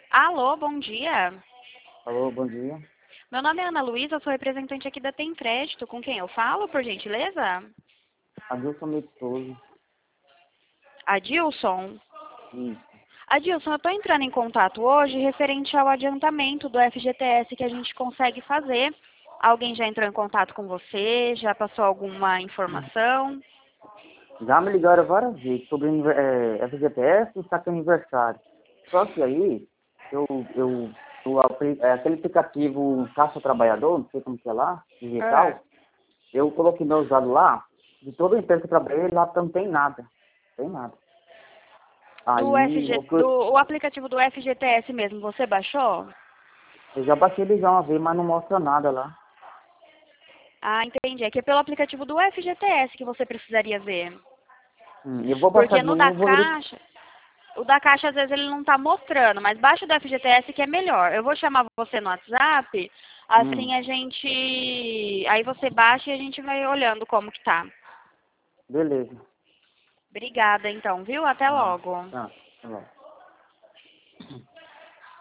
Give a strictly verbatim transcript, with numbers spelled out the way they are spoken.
Alô, bom dia. Alô, bom dia. Meu nome é Ana Luísa, sou representante aqui da Tem Crédito. Com quem eu falo, por gentileza? Adilson Metoso. Adilson. Isso. Adilson, eu estou entrando em contato hoje referente ao adiantamento do F G T S que a gente consegue fazer. Alguém já entrou em contato com você? Já passou alguma informação? Já me ligaram várias vezes sobre é, F G T S e saque aniversário. Só que aí, eu, eu, eu apli- é, aquele aplicativo Caixa Trabalhador, não sei como que é lá, É. digital, eu coloquei meus dados lá, de toda a empresa que eu trabalhei, lá não tem nada. Não tem nada. Do Aí, F G, o que do, eu, o aplicativo do F G T S mesmo, você baixou? eu já baixei ele já uma vez, mas não mostra nada lá. Ah, entendi. É que é pelo aplicativo do F G T S que você precisaria ver. Hum, eu vou baixar Porque de no da novo, eu vou verificar. Caixa, o da Caixa às vezes ele não está mostrando, mas baixa o do F G T S que é melhor. Eu vou chamar você no WhatsApp, Hum, assim a gente, aí você baixa e a gente vai olhando como que tá. beleza. Obrigada então, viu? Até Ah, logo. tá, tá bom.